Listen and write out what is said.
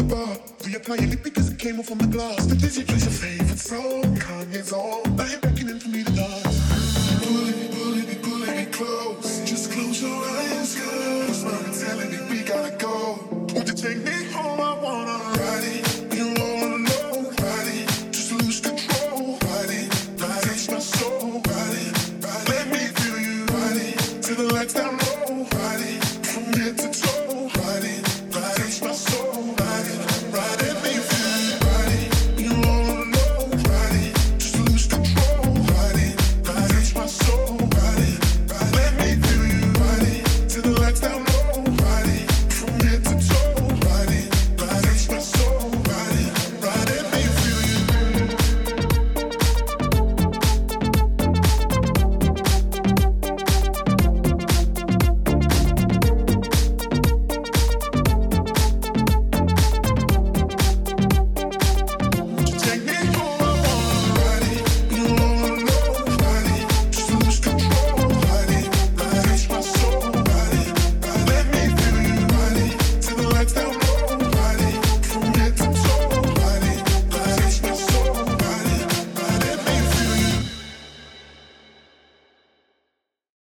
the bar. Reapplying it because it came off on the glass. The DJ plays your favorite song, Kanye's on. Now you're beckoning for me to dance. Pulling me close. Just close your eyes, girl. Smile and telling me we gotta go. Won't you take me home? I wanna.